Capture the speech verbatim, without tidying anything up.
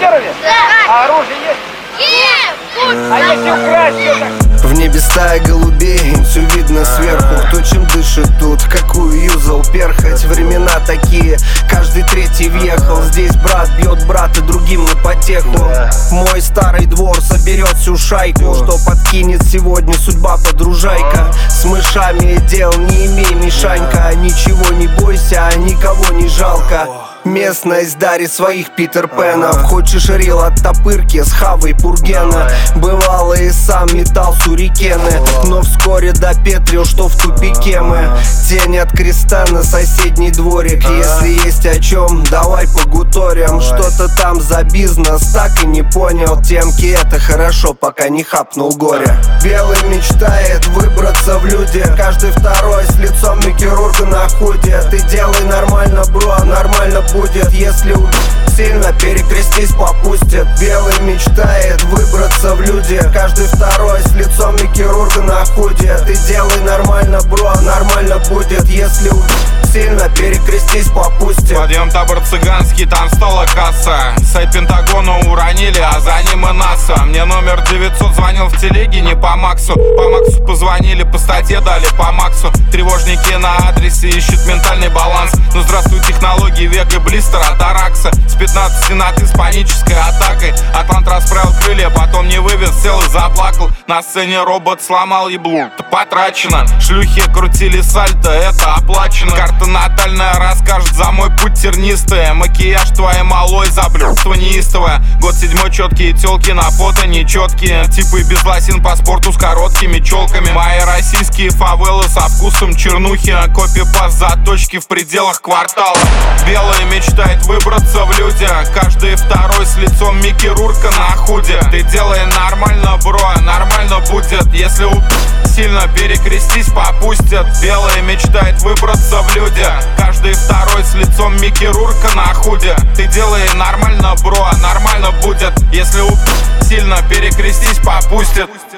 заблокировали? Да. А оружие есть? Есть! А если украсть, что так? В небе стая голубей, им все видно сверху. Кто чем дышит тут, какую юзал перхоть. Времена такие, каждый третий въехал. Здесь брат бьет брата другим на потеху. Мой старый двор соберет всю шайку, что подкинет сегодня судьба подружайка. С мышами дел не имей, Мишанька. Ничего не бойся, никого не жалко. Местность дарит своих Питер Пенов. Хочешь рил от топырки с хавой пургена. Бывало и сам метал сурикены, но вскоре допетрил, что в тупике мы. Тень от креста на соседний дворик. Если есть о чем, давай погуторим. Что-то там за бизнес, так и не понял. Темки это хорошо, пока не хапнул горе. Белый мечтает выбраться в люди. Каждый второй с лицом хирурга на худе. Ты делай нормально, бро, нормально будет. Если у... сильно перекрестись попустит. Белый мечтает выбраться в люди. Каждый второй с лицом хирурга на худе. Ты делай нормально, бро, нормально будет. Если у... сильно перекрестись попустит. Подъем табор цыганский, там стола касса. Сайт Пентагона уронили, а за ним и НАСА. Мне номер девятьсот звонил в телеге, не по Максу. По Максу позвонили, по статье дали по Максу. Тревожники на адресе ищут ментальный баланс. Ну здравствуй технологии, век и блистер от Аракса. С пятнадцати на ты с панической атакой. Атлант расправил крылья, потом не вывез, сел и заплакал. На сцене робот сломал еблу, это потрачено. Шлюхи крутили сальто, это оплачено. Карта натальная расскажет за мой путь тернистый. Макияж твоей малой за блюдство неистовое. Год седьмой, четкие тёлки на фото нечеткие. Типы без лосин по спорту с короткими челками. Мои российские фавелы со вкусом чернухи. Копипаст заточки в пределах квартала. Белый мечтает выбраться в люди. Каждый второй с лицом Микки Рурка на худе. Ты делай нормально, бро, нормально будет. Если у... сильно перекрестись попустят. Белый мечтает выбраться в люди. Каждый второй с лицом Микки Рурка на худе. Ты делай нормально, бро, нормально будет. Если у... сильно перекрестись попустят.